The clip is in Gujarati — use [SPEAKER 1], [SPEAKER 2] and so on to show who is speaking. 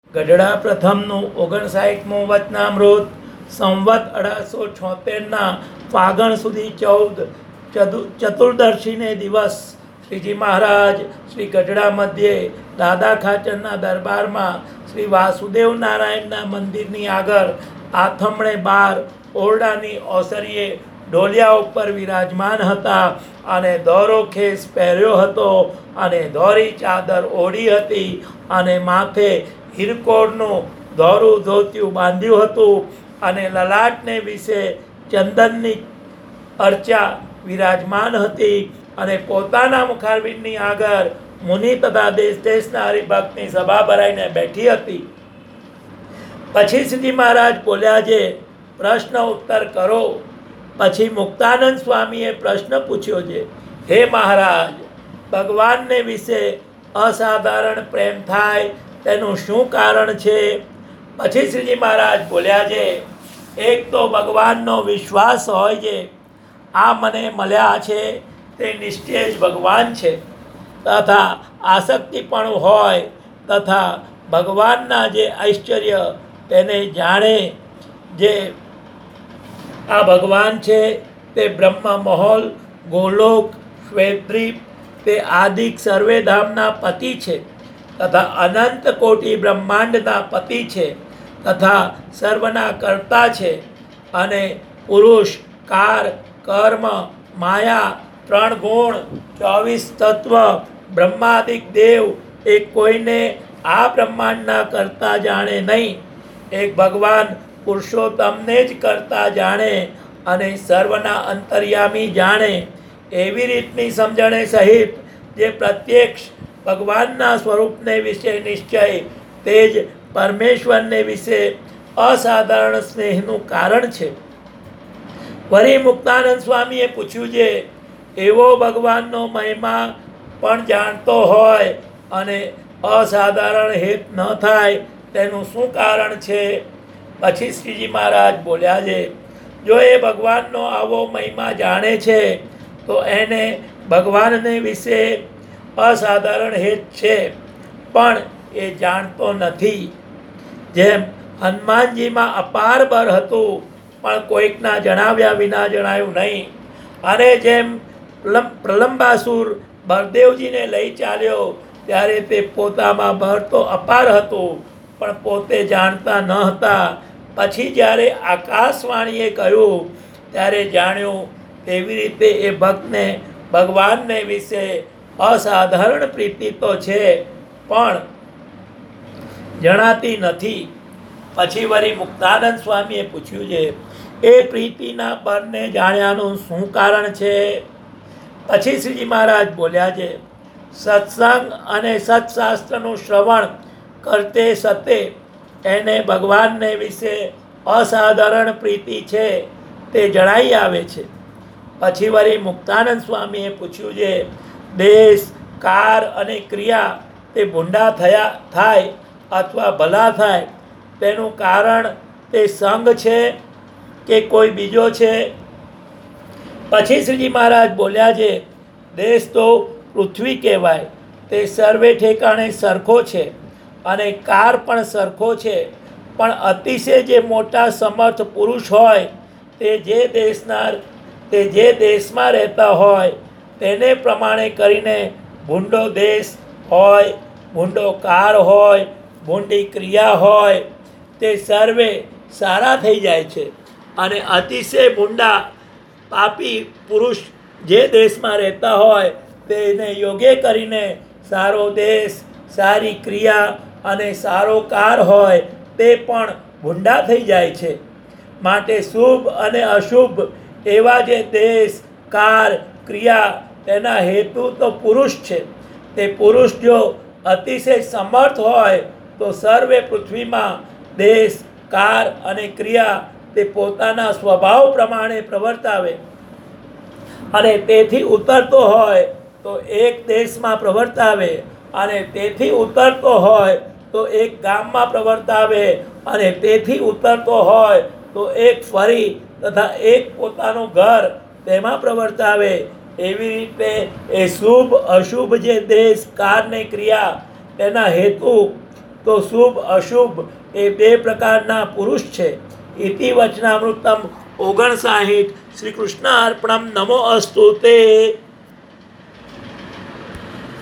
[SPEAKER 1] ગઢડા પ્રથમનું 59મું વચનામૃત સંવત 1876ના ફાગણ સુધી 14 ચતુર્દશીને દિવસ શ્રીજી મહારાજ શ્રી ગઢડા મધ્યે દાદા ખાચરના દરબારમાં શ્રી વાસુદેવ નારાયણના મંદિરની આગળ આથમણે 12 ઓરડાની ઓસરીએ ઢોલિયા ઉપર વિરાજમાન હતા અને દોરો ખેસ પહેર્યો હતો અને દોરી ચાદર ઓઢી હતી અને માથે હિરકોરનું દોરું ધોતિયું બાંધ્યું હતું અને લલાટને વિશે ચંદનની અર્ચા વિરાજમાન હતી અને પોતાના મુખારવિંદની આગળ મુનિ તથા દેશ દેશના હરિભક્તની સભા ભરાઈને બેઠી હતી. પછી શ્રીજી મહારાજ બોલ્યા છે, પ્રશ્ન ઉત્તર કરો. પછી મુક્તાનંદ સ્વામીએ પ્રશ્ન પૂછ્યો છે, હે મહારાજ, ભગવાનને વિશે અસાધારણ પ્રેમ થાય તેનું શું કારણ છે? પછી શ્રીજી મહારાજ બોલ્યા છે, એક તો ભગવાનનો વિશ્વાસ હોય છે, આ મને મળ્યા છે તે નિશ્ચય જ ભગવાન છે, તથા આસક્તિ પણ હોય તથા ભગવાનના જે ઐશ્વર્ય તેને જાણે, જે આ ભગવાન છે તે બ્રહ્મ મહોલ, ગોલોક, શ્વેતદ્વીપ તે આદિક સર્વેધામના પતિ છે તથા અનંત કોટી બ્રહ્માંડના પતિ છે તથા સર્વના કર્તા છે અને પુરુષ, કાર, કર્મ, માયા, 3 ગુણ, 24 તત્વ, બ્રહ્માદિક દેવ એ કોઈને આ બ્રહ્માંડના કરતા જાણે નહીં. એક ભગવાન પુરુષોત્તમને જ કરતા જાણે અને સર્વના અંતર્યામી જાણે. એવી રીતની સમજણે સહિત જે પ્રત્યક્ષ ભગવાનના સ્વરૂપને વિશે નિશ્ચય, તે જ પરમેશ્વરને વિશે અસાધારણ સ્નેહનું કારણ છે. વળી મુક્તાનંદ સ્વામીએ પૂછ્યું છે, એવો ભગવાનનો મહિમા પણ જાણતો હોય અને અસાધારણ હેત ન થાય તેનું શું કારણ છે? પછી શ્રીજી મહારાજ બોલ્યા છે, જો એ ભગવાનનો આવો મહિમા જાણે છે તો એને ભગવાનને વિશે અસાધારણ હેત છે પણ એ જાણતો નથી. જેમ હનુમાનજીમાં અપાર બળ હતું પણ કોઈકના જણાવ્યા વિના જણાયું નહીં, અને જેમ પ્રલંબાસુર બળદેવજીને લઈ ચાલ્યો ત્યારે તે પોતામાં બળ તો અપાર હતું પણ પોતે જાણતા ન હતા. પછી જ્યારે આકાશવાણીએ કહ્યું ત્યારે જાણ્યું. તેવી રીતે એ ભક્તને ભગવાનને વિશે અસાધારણ પ્રીતિ તો છે પણ જણાતી નથી. પછી વળી મુક્તાનંદ સ્વામીએ પૂછ્યું છે, એ પ્રીતિના બળને જાણ્યાનું શું કારણ છે? પછી શ્રીજી મહારાજ બોલ્યા છે, સત્સંગ અને સત્શાસ્ત્રનું શ્રવણ કરતે સતે એને ભગવાનને વિશે અસાધારણ પ્રીતિ છે તે જણાઈ આવે છે. પછી વળી મુક્તાનંદ સ્વામીએ પૂછ્યું છે, દેશ, કાર અને ક્રિયા તે ભૂંડા થાય અથવા ભલા થાય તેનું કારણ તે સંગ છે કે કોઈ બીજો છે? પછી શ્રીજી મહારાજ બોલ્યા છે, દેશ તો પૃથ્વી કહેવાય, તે સર્વે ઠેકાણે સરખો છે અને કાર પણ સરખો છે, પણ અતિશય જે મોટા સમર્થ પુરુષ હોય તે જે દેશમાં રહેતા હોય તેને પ્રમાણે કરીને ભૂંડો દેશ હોય, ભૂંડો કાર હોય, ભૂંડી ક્રિયા હોય તે સર્વે સારા થઈ જાય છે. અને અતિશય ભૂંડા પાપી પુરુષ જે દેશમાં રહેતા હોય તેને યોગ્ય કરીને સારો દેશ, સારી ક્રિયા અને સારો કાર હોય તે પણ ભૂંડા થઈ જાય છે. માટે શુભ અને અશુભ એવા જે દેશ, કાર, ક્રિયા તેના હેતુ તો પુરુષ છે. તે પુરુષ જો અતિશય સમર્થ હોય તો સર્વે પૃથ્વીમાં દેશ, કાર અને ક્રિયા તે પોતાના સ્વભાવ પ્રમાણે પ્રવર્તાવે, અને તેથી ઉતરતો હોય તો એક દેશમાં પ્રવર્તાવે, અને તેથી ઉતરતો હોય તો એક ગામમાં પ્રવર્તાવે, અને તેથી ઉતરતો હોય તો એક ફરી તથા એક પોતાનું ઘર તેમાં પ્રવર્તાવે. એવી રીતે એ શુભ અશુભ જે દેશ, કાર ને ક્રિયા તેના હેતુ તો શુભ અશુભ એ બે પ્રકારના પુરુષ છે. ઇતિ વચનામૃતમ 59. શ્રી કૃષ્ણ અર્પણમ. નમો અસ્તુ તે.